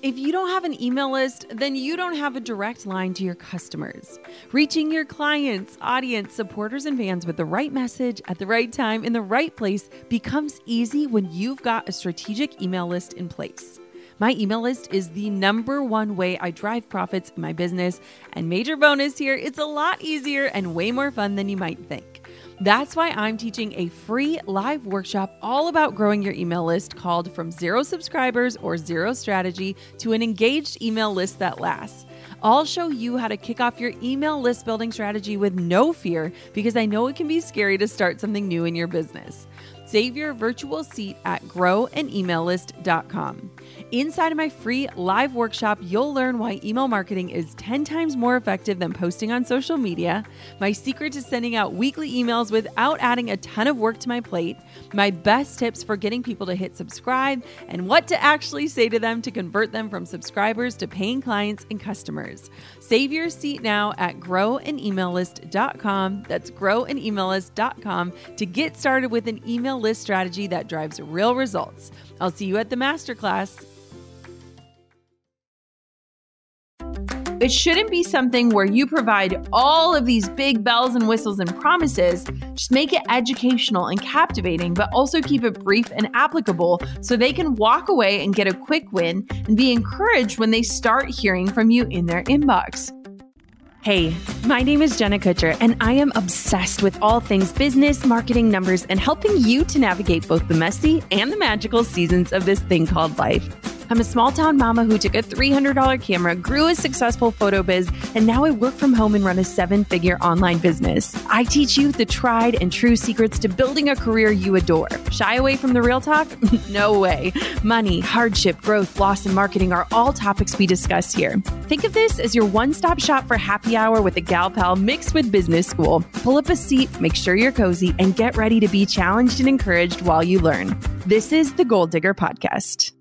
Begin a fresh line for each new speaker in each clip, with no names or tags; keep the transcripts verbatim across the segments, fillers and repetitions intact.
If you don't have an email list, then you don't have a direct line to your customers. Reaching your clients, audience, supporters, and fans with the right message at the right time in the right place becomes easy when you've got a strategic email list in place. My email list is the number one way I drive profits in my business, and major bonus here, it's a lot easier and way more fun than you might think. That's why I'm teaching a free live workshop all about growing your email list called From Zero Subscribers or Zero Strategy to an Engaged Email List That Lasts. I'll show you how to kick off your email list building strategy with no fear, because I know it can be scary to start something new in your business. Save your virtual seat at grow an email list dot com. Inside of my free live workshop, you'll learn why email marketing is ten times more effective than posting on social media, my secret to sending out weekly emails without adding a ton of work to my plate, my best tips for getting people to hit subscribe, and what to actually say to them to convert them from subscribers to paying clients and customers. Save your seat now at grow an email list dot com. That's grow an email list dot com to get started with an email list strategy that drives real results. I'll see you at the masterclass. It shouldn't be something where you provide all of these big bells and whistles and promises. Just make it educational and captivating, but also keep it brief and applicable so they can walk away and get a quick win and be encouraged when they start hearing from you in their inbox. Hey, my name is Jenna Kutcher, and I am obsessed with all things business, marketing, numbers, and helping you to navigate both the messy and the magical seasons of this thing called life. I'm a small town mama who took a three hundred dollars camera, grew a successful photo biz, and now I work from home and run a seven-figure online business. I teach you the tried and true secrets to building a career you adore. Shy away from the real talk? No way. Money, hardship, growth, loss, and marketing are all topics we discuss here. Think of this as your one-stop shop for happy hour with a gal pal mixed with business school. Pull up a seat, make sure you're cozy, and get ready to be challenged and encouraged while you learn. This is the Goal Digger Podcast.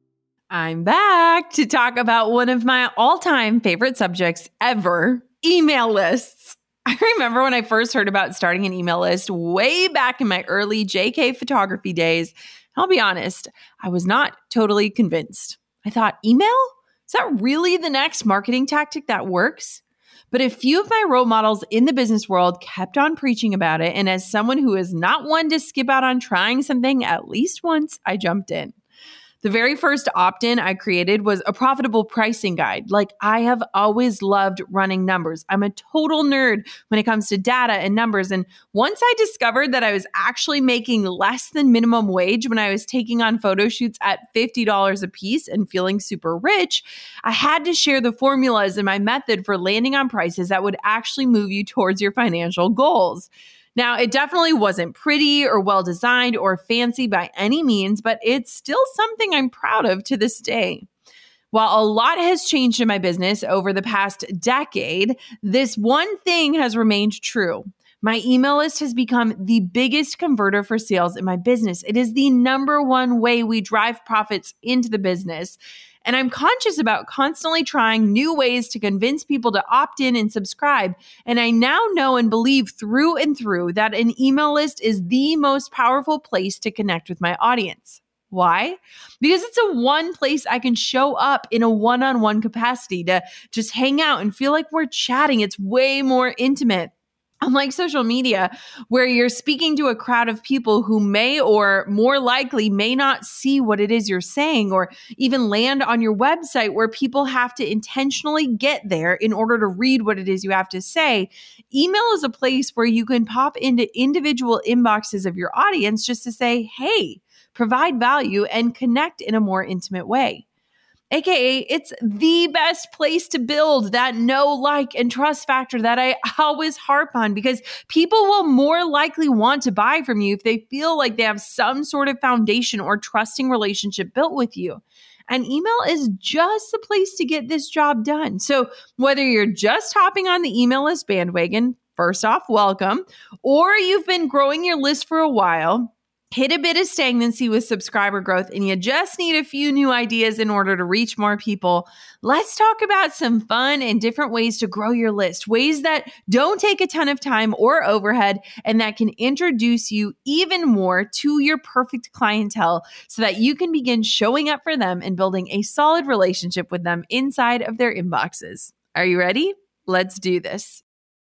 I'm back to talk about one of my all-time favorite subjects ever, email lists. I remember when I first heard about starting an email list way back in my early J K photography days. I'll be honest, I was not totally convinced. I thought, email? Is that really the next marketing tactic that works? But a few of my role models in the business world kept on preaching about it, and as someone who is not one to skip out on trying something at least once, I jumped in. The very first opt-in I created was a profitable pricing guide. Like, I have always loved running numbers. I'm a total nerd when it comes to data and numbers. And once I discovered that I was actually making less than minimum wage when I was taking on photo shoots at fifty dollars a piece and feeling super rich, I had to share the formulas and my method for landing on prices that would actually move you towards your financial goals. Now, it definitely wasn't pretty or well-designed or fancy by any means, but it's still something I'm proud of to this day. While a lot has changed in my business over the past decade, this one thing has remained true. My email list has become the biggest converter for sales in my business. It is the number one way we drive profits into the business. And I'm conscious about constantly trying new ways to convince people to opt in and subscribe. And I now know and believe through and through that an email list is the most powerful place to connect with my audience. Why? Because it's a one place I can show up in a one-on-one capacity to just hang out and feel like we're chatting. It's way more intimate. Unlike social media, where you're speaking to a crowd of people who may or more likely may not see what it is you're saying or even land on your website, where people have to intentionally get there in order to read what it is you have to say, email is a place where you can pop into individual inboxes of your audience just to say, hey, provide value and connect in a more intimate way. A K A, it's the best place to build that know, like, and trust factor that I always harp on, because people will more likely want to buy from you if they feel like they have some sort of foundation or trusting relationship built with you. And email is just the place to get this job done. So whether you're just hopping on the email list bandwagon, first off, welcome, or you've been growing your list for a while, hit a bit of stagnancy with subscriber growth and you just need a few new ideas in order to reach more people, let's talk about some fun and different ways to grow your list, ways that don't take a ton of time or overhead and that can introduce you even more to your perfect clientele so that you can begin showing up for them and building a solid relationship with them inside of their inboxes. Are you ready? Let's do this.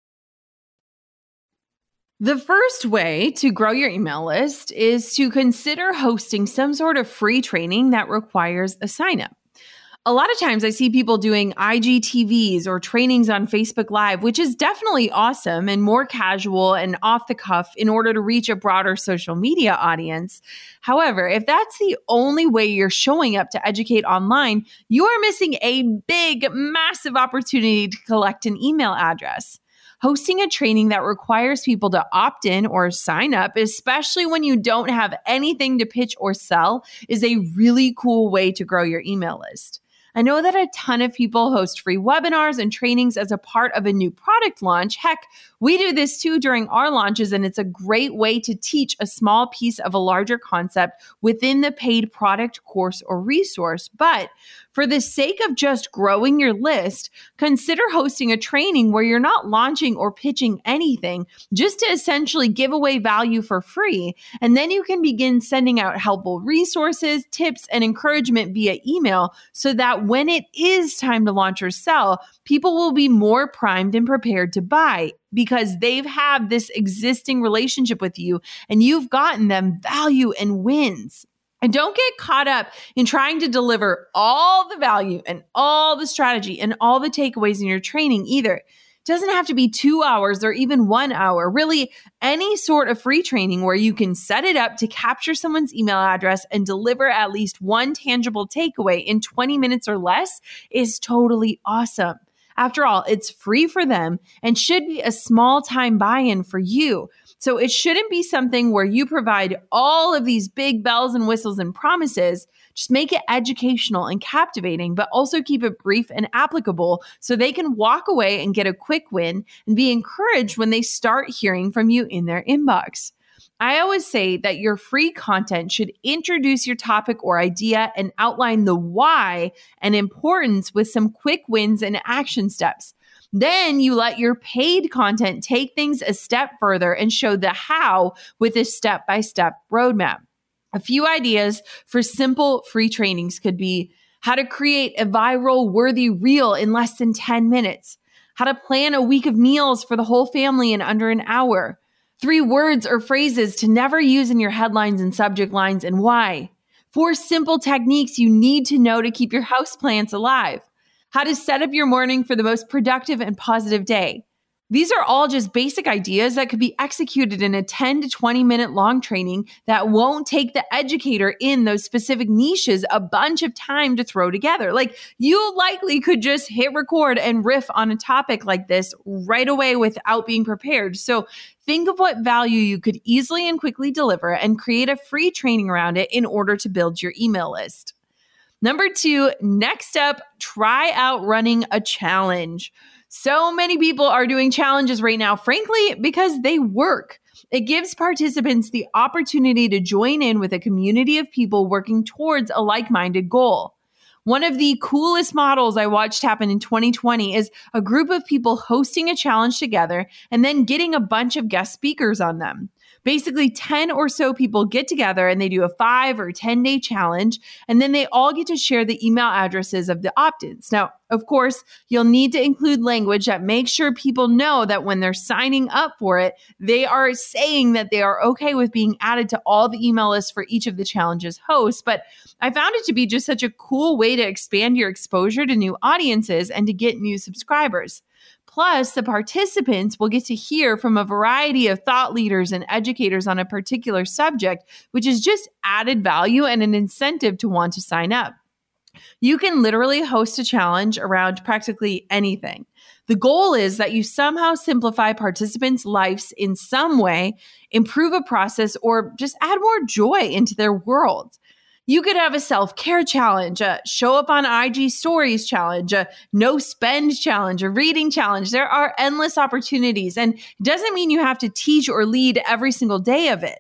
The first way to grow your email list is to consider hosting some sort of free training that requires a sign up. A lot of times I see people doing I G T Vs or trainings on Facebook Live, which is definitely awesome and more casual and off the cuff in order to reach a broader social media audience. However, if that's the only way you're showing up to educate online, you are missing a big, massive opportunity to collect an email address. Hosting a training that requires people to opt in or sign up, especially when you don't have anything to pitch or sell, is a really cool way to grow your email list. I know that a ton of people host free webinars and trainings as a part of a new product launch. Heck, we do this too during our launches, and it's a great way to teach a small piece of a larger concept within the paid product, course, or resource. But for the sake of just growing your list, consider hosting a training where you're not launching or pitching anything, just to essentially give away value for free. And then you can begin sending out helpful resources, tips, and encouragement via email so that when it is time to launch or sell, people will be more primed and prepared to buy because they've had this existing relationship with you and you've gotten them value and wins. And don't get caught up in trying to deliver all the value and all the strategy and all the takeaways in your training either. It doesn't have to be two hours or even one hour. Really, any sort of free training where you can set it up to capture someone's email address and deliver at least one tangible takeaway in twenty minutes or less is totally awesome. After all, it's free for them and should be a small time buy-in for you. So it shouldn't be something where you provide all of these big bells and whistles and promises. Just make it educational and captivating, but also keep it brief and applicable so they can walk away and get a quick win and be encouraged when they start hearing from you in their inbox. I always say that your free content should introduce your topic or idea and outline the why and importance with some quick wins and action steps. Then you let your paid content take things a step further and show the how with a step-by-step roadmap. A few ideas for simple free trainings could be how to create a viral worthy reel in less than ten minutes, how to plan a week of meals for the whole family in under an hour, three words or phrases to never use in your headlines and subject lines and why, four simple techniques you need to know to keep your houseplants alive, how to set up your morning for the most productive and positive day. These are all just basic ideas that could be executed in a ten to twenty minute long training that won't take the educator in those specific niches a bunch of time to throw together. Like, you likely could just hit record and riff on a topic like this right away without being prepared. So think of what value you could easily and quickly deliver and create a free training around it in order to build your email list. Number two, next up, try out running a challenge. So many people are doing challenges right now, frankly, because they work. It gives participants the opportunity to join in with a community of people working towards a like-minded goal. One of the coolest models I watched happen in twenty twenty is a group of people hosting a challenge together and then getting a bunch of guest speakers on them. Basically, ten or so people get together and they do a five or ten day challenge, and then they all get to share the email addresses of the opt-ins. Now, of course, you'll need to include language that makes sure people know that when they're signing up for it, they are saying that they are okay with being added to all the email lists for each of the challenge's hosts. But I found it to be just such a cool way to expand your exposure to new audiences and to get new subscribers. Plus, the participants will get to hear from a variety of thought leaders and educators on a particular subject, which is just added value and an incentive to want to sign up. You can literally host a challenge around practically anything. The goal is that you somehow simplify participants' lives in some way, improve a process, or just add more joy into their world. You could have a self-care challenge, a show up on I G stories challenge, a no spend challenge, a reading challenge. There are endless opportunities, and it doesn't mean you have to teach or lead every single day of it.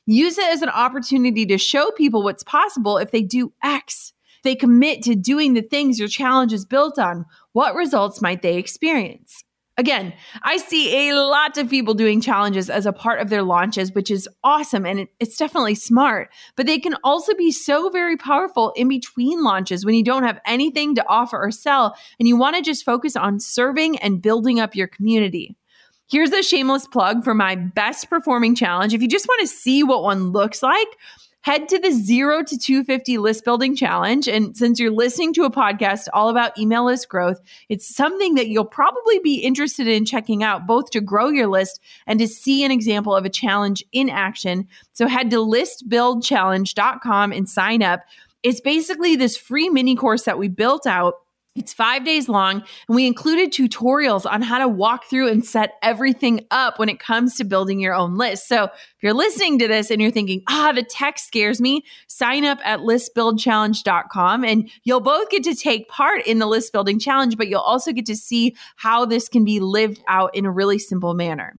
Use it as an opportunity to show people what's possible if they do X. They commit to doing the things your challenge is built on. What results might they experience? Again, I see a lot of people doing challenges as a part of their launches, which is awesome. And it, it's definitely smart, but they can also be so very powerful in between launches when you don't have anything to offer or sell and you want to just focus on serving and building up your community. Here's a shameless plug for my best performing challenge. If you just want to see what one looks like, head to the zero to two hundred fifty list building challenge. And since you're listening to a podcast all about email list growth, it's something that you'll probably be interested in checking out, both to grow your list and to see an example of a challenge in action. So head to list build challenge dot com and sign up. It's basically this free mini course that we built out. It's five days long, and we included tutorials on how to walk through and set everything up when it comes to building your own list. So if you're listening to this and you're thinking, ah, the tech scares me, sign up at list build challenge dot com, and you'll both get to take part in the list building challenge, but you'll also get to see how this can be lived out in a really simple manner.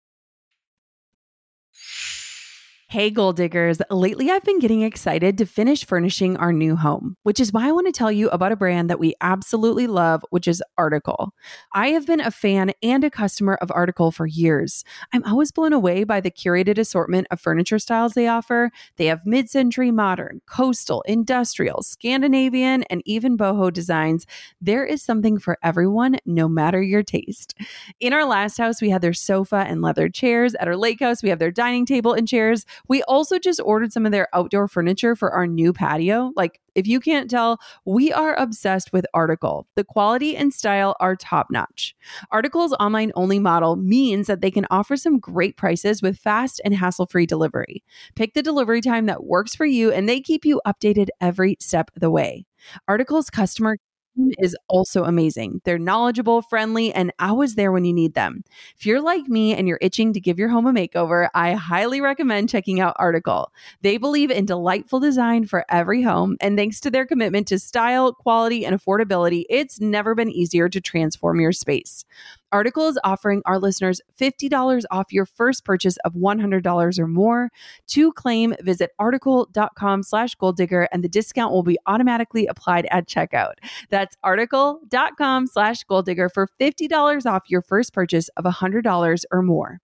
Hey, goal diggers. Lately, I've been getting excited to finish furnishing our new home, which is why I want to tell you about a brand that we absolutely love, which is Article. I have been a fan and a customer of Article for years. I'm always blown away by the curated assortment of furniture styles they offer. They have mid-century modern, coastal, industrial, Scandinavian, and even boho designs. There is something for everyone, no matter your taste. In our last house, we had their sofa and leather chairs. At our lake house, we have their dining table and chairs. We also just ordered some of their outdoor furniture for our new patio. Like, if you can't tell, we are obsessed with Article. The quality and style are top notch. Article's online only model means that they can offer some great prices with fast and hassle-free delivery. Pick the delivery time that works for you, and they keep you updated every step of the way. Article's customer is also amazing. They're knowledgeable, friendly, and always there when you need them. If you're like me and you're itching to give your home a makeover, I highly recommend checking out Article. They believe in delightful design for every home, and thanks to their commitment to style, quality, and affordability, it's never been easier to transform your space. Article is offering our listeners fifty dollars off your first purchase of one hundred dollars or more. To claim, visit article.com slash goal digger, and the discount will be automatically applied at checkout. That's article.com slash goal digger for fifty dollars off your first purchase of one hundred dollars or more.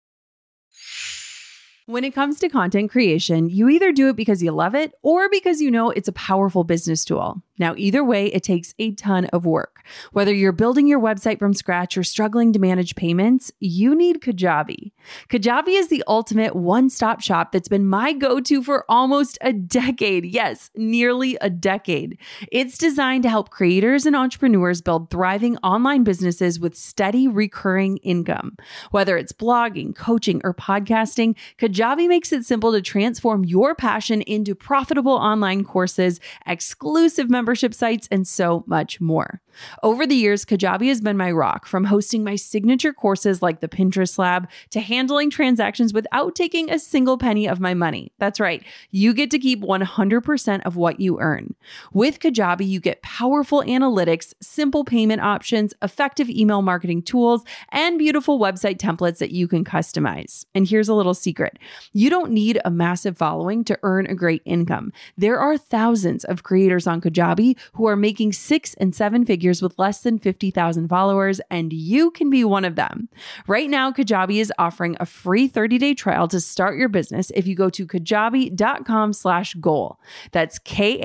When it comes to content creation, you either do it because you love it or because you know it's a powerful business tool. Now, either way, it takes a ton of work. Whether you're building your website from scratch or struggling to manage payments, you need Kajabi. Kajabi is the ultimate one-stop shop that's been my go-to for almost a decade. Yes, nearly a decade. It's designed to help creators and entrepreneurs build thriving online businesses with steady recurring income. Whether it's blogging, coaching, or podcasting, Kajabi makes it simple to transform your passion into profitable online courses, exclusive memberships, membership sites, and so much more. Over the years, Kajabi has been my rock, from hosting my signature courses like the Pinterest Lab to handling transactions without taking a single penny of my money. That's right. You get to keep one hundred percent of what you earn. With Kajabi, you get powerful analytics, simple payment options, effective email marketing tools, and beautiful website templates that you can customize. And here's a little secret. You don't need a massive following to earn a great income. There are thousands of creators on Kajabi who are making six and seven figures with less than fifty thousand followers, and you can be one of them. Right now, Kajabi is offering a free thirty-day trial to start your business if you go to kajabi.com slash goal. That's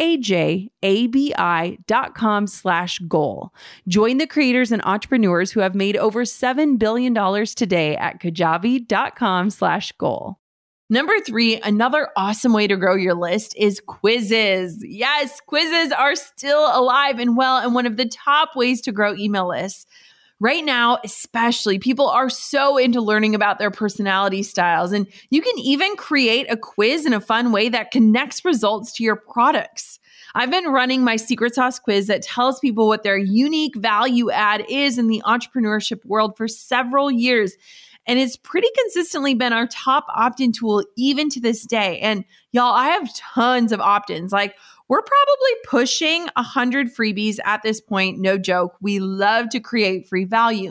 K-A-J-A-B-I dot com slash goal. Join the creators and entrepreneurs who have made over seven billion dollars today at kajabi.com slash goal. Number three, another awesome way to grow your list is quizzes. Yes, quizzes are still alive and well and one of the top ways to grow email lists. Right now, especially, people are so into learning about their personality styles, and you can even create a quiz in a fun way that connects results to your products. I've been running my secret sauce quiz that tells people what their unique value add is in the entrepreneurship world for several years. And it's pretty consistently been our top opt-in tool even to this day. And y'all, I have tons of opt-ins. Like, we're probably pushing one hundred freebies at this point. No joke. We love to create free value.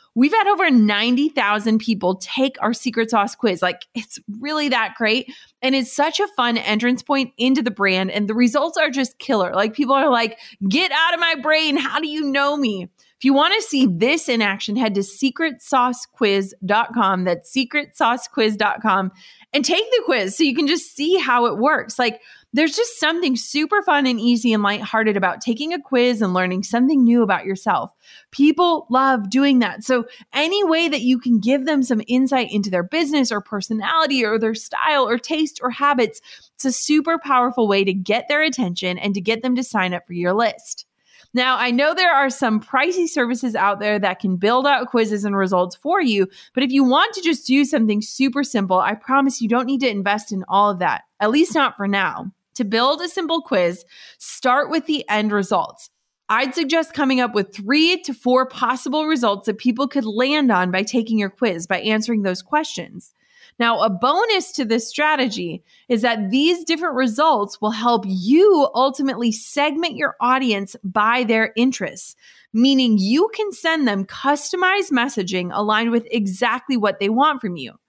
We've had over ninety thousand people take our secret sauce quiz. Like, it's really that great. And it's such a fun entrance point into the brand. And the results are just killer. Like, people are like, get out of my brain. How do you know me? If you want to see this in action, head to secret sauce quiz dot com. That's secret sauce quiz dot com and take the quiz so you can just see how it works. Like, there's just something super fun and easy and lighthearted about taking a quiz and learning something new about yourself. People love doing that. So any way that you can give them some insight into their business or personality or their style or taste or habits, it's a super powerful way to get their attention and to get them to sign up for your list. Now, I know there are some pricey services out there that can build out quizzes and results for you, but if you want to just do something super simple, I promise you don't need to invest in all of that, at least not for now. To build a simple quiz, start with the end results. I'd suggest coming up with three to four possible results that people could land on by taking your quiz, by answering those questions. Now, a bonus to this strategy is that these different results will help you ultimately segment your audience by their interests, meaning you can send them customized messaging aligned with exactly what they want from you.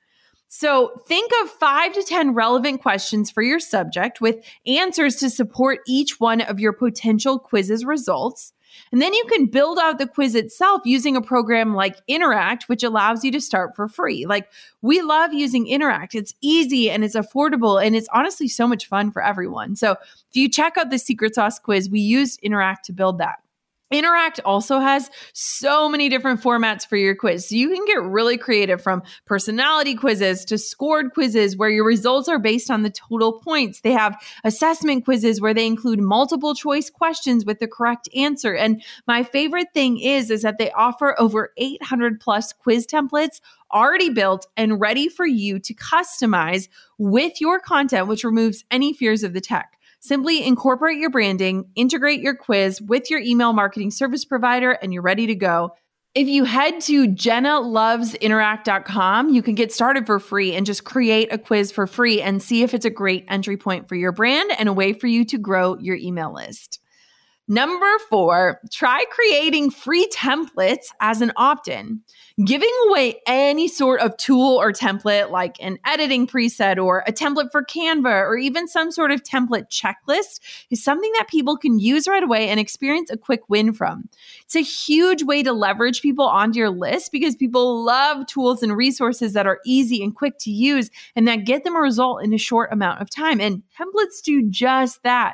So think of five to ten relevant questions for your subject with answers to support each one of your potential quiz's results. And then you can build out the quiz itself using a program like Interact, which allows you to start for free. Like, we love using Interact. It's easy and it's affordable and it's honestly so much fun for everyone. So if you check out the Secret Sauce quiz, we used Interact to build that. Interact also has so many different formats for your quiz. So you can get really creative, from personality quizzes to scored quizzes where your results are based on the total points. They have assessment quizzes where they include multiple choice questions with the correct answer. And my favorite thing is, is that they offer over eight hundred plus quiz templates already built and ready for you to customize with your content, which removes any fears of the tech. Simply incorporate your branding, integrate your quiz with your email marketing service provider, and you're ready to go. If you head to jenna loves interact dot com, you can get started for free and just create a quiz for free and see if it's a great entry point for your brand and a way for you to grow your email list. Number four, try creating free templates as an opt-in. Giving away any sort of tool or template like an editing preset or a template for Canva or even some sort of template checklist is something that people can use right away and experience a quick win from. It's a huge way to leverage people onto your list because people love tools and resources that are easy and quick to use and that get them a result in a short amount of time. And templates do just that.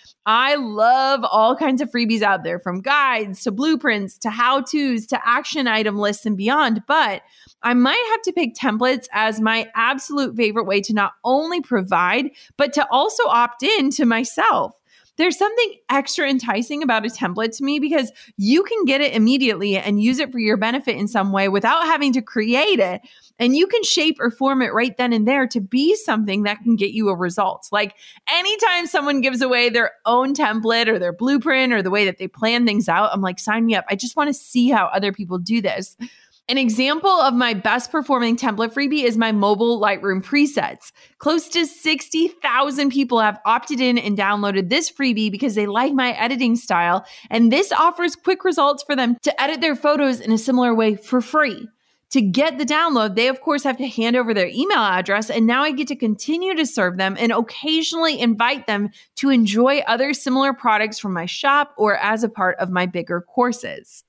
I love all kinds of freebies out there, from guides to blueprints to how-tos to action item lists and beyond. But I might have to pick templates as my absolute favorite way to not only provide, but to also opt in to myself. There's something extra enticing about a template to me because you can get it immediately and use it for your benefit in some way without having to create it. And you can shape or form it right then and there to be something that can get you a result. Like, anytime someone gives away their own template or their blueprint or the way that they plan things out, I'm like, sign me up. I just want to see how other people do this. An example of my best performing template freebie is my mobile Lightroom presets. Close to sixty thousand people have opted in and downloaded this freebie because they like my editing style, and this offers quick results for them to edit their photos in a similar way for free. To get the download, they of course have to hand over their email address, and now I get to continue to serve them and occasionally invite them to enjoy other similar products from my shop or as a part of my bigger courses.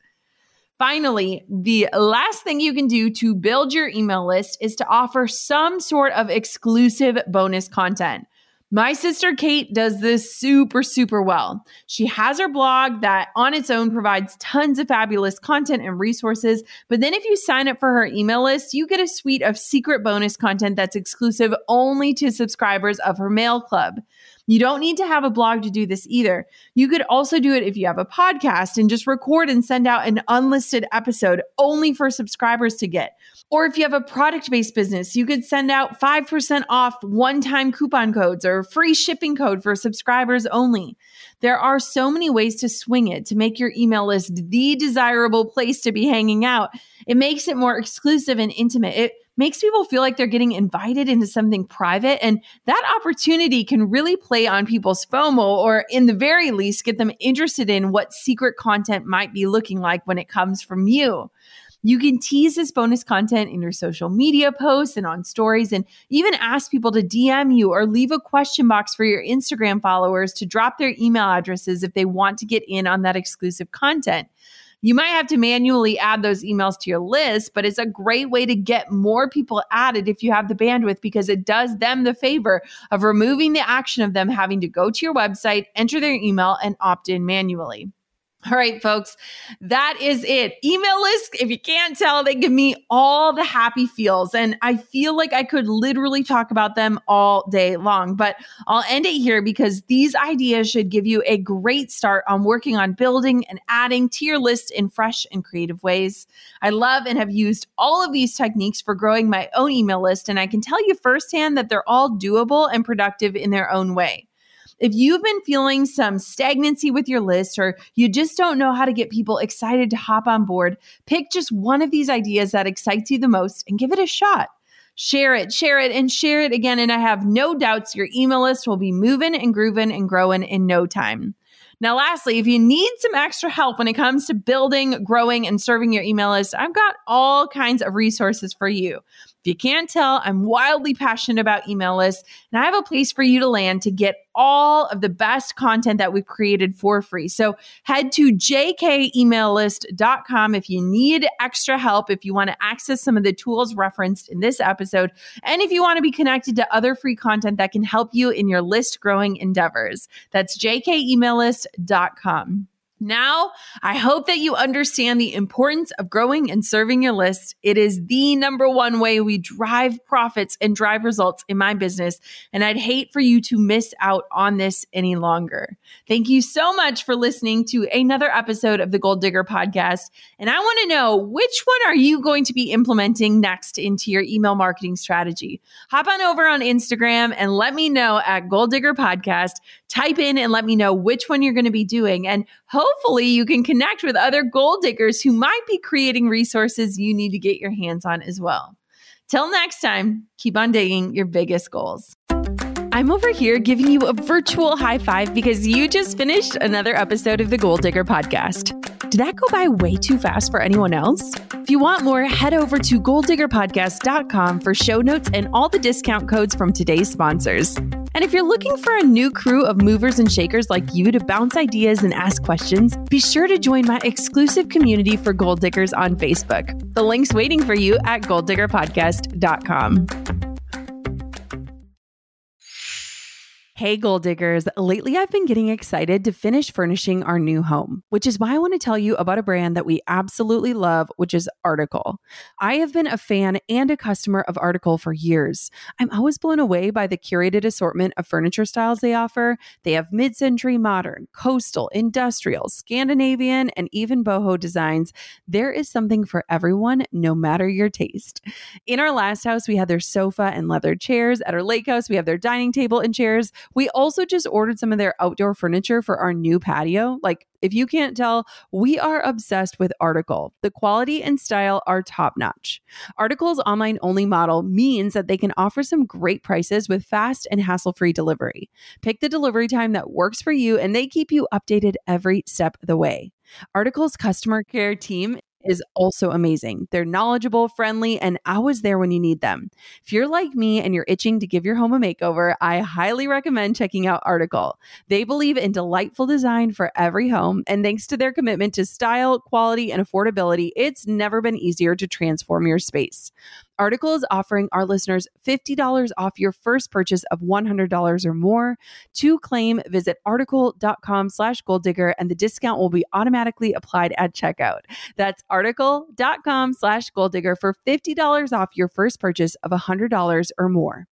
Finally, the last thing you can do to build your email list is to offer some sort of exclusive bonus content. My sister Kate does this super, super well. She has her blog that on its own provides tons of fabulous content and resources. But then if you sign up for her email list, you get a suite of secret bonus content that's exclusive only to subscribers of her mail club. You don't need to have a blog to do this either. You could also do it if you have a podcast and just record and send out an unlisted episode only for subscribers to get. Or if you have a product-based business, you could send out five percent off one-time coupon codes or free shipping code for subscribers only. There are so many ways to swing it to make your email list the desirable place to be hanging out. It makes it more exclusive and intimate. It makes people feel like they're getting invited into something private, and that opportunity can really play on people's FOMO, or in the very least, get them interested in what secret content might be looking like when it comes from you. You can tease this bonus content in your social media posts and on stories, and even ask people to D M you or leave a question box for your Instagram followers to drop their email addresses if they want to get in on that exclusive content. You might have to manually add those emails to your list, but it's a great way to get more people added if you have the bandwidth, because it does them the favor of removing the action of them having to go to your website, enter their email, and opt in manually. All right, folks, that is it. Email lists, if you can't tell, they give me all the happy feels. And I feel like I could literally talk about them all day long, but I'll end it here because these ideas should give you a great start on working on building and adding to your list in fresh and creative ways. I love and have used all of these techniques for growing my own email list, and I can tell you firsthand that they're all doable and productive in their own way. If you've been feeling some stagnancy with your list, or you just don't know how to get people excited to hop on board, pick just one of these ideas that excites you the most and give it a shot. Share it, share it, and share it again. And I have no doubts your email list will be moving and grooving and growing in no time. Now, lastly, if you need some extra help when it comes to building, growing, and serving your email list, I've got all kinds of resources for you. If you can't tell, I'm wildly passionate about email lists, and I have a place for you to land to get all of the best content that we've created for free. So head to j k email list dot com if you need extra help, if you want to access some of the tools referenced in this episode, and if you want to be connected to other free content that can help you in your list growing endeavors. That's j k email list dot com. Now, I hope that you understand the importance of growing and serving your list. It is the number one way we drive profits and drive results in my business, and I'd hate for you to miss out on this any longer. Thank you so much for listening to another episode of the Goal Digger Podcast, and I want to know, which one are you going to be implementing next into your email marketing strategy? Hop on over on Instagram and let me know at Goal Digger Podcast. Type in and let me know which one you're going to be doing, and hopefully you can connect with other goal diggers who might be creating resources you need to get your hands on as well. Till next time, keep on digging your biggest goals. I'm over here giving you a virtual high five because you just finished another episode of the Goal Digger Podcast. Did that go by way too fast for anyone else? If you want more, head over to goal digger podcast dot com for show notes and all the discount codes from today's sponsors. And if you're looking for a new crew of movers and shakers like you to bounce ideas and ask questions, be sure to join my exclusive community for goal diggers on Facebook. The link's waiting for you at goal digger podcast dot com. Hey, Goal Diggers. Lately, I've been getting excited to finish furnishing our new home, which is why I want to tell you about a brand that we absolutely love, which is Article. I have been a fan and a customer of Article for years. I'm always blown away by the curated assortment of furniture styles they offer. They have mid-century modern, coastal, industrial, Scandinavian, and even boho designs. There is something for everyone, no matter your taste. In our last house, we had their sofa and leather chairs. At our lake house, we have their dining table and chairs. We also just ordered some of their outdoor furniture for our new patio. Like, if you can't tell, we are obsessed with Article. The quality and style are top-notch. Article's online-only model means that they can offer some great prices with fast and hassle-free delivery. Pick the delivery time that works for you, and they keep you updated every step of the way. Article's customer care team is also amazing. They're knowledgeable, friendly, and always there when you need them. If you're like me and you're itching to give your home a makeover, I highly recommend checking out Article. They believe in delightful design for every home, and thanks to their commitment to style, quality, and affordability, it's never been easier to transform your space. Article is offering our listeners fifty dollars off your first purchase of one hundred dollars or more. To claim, visit article.com slash goal digger, and the discount will be automatically applied at checkout. That's article.com slash goal digger for fifty dollars off your first purchase of one hundred dollars or more.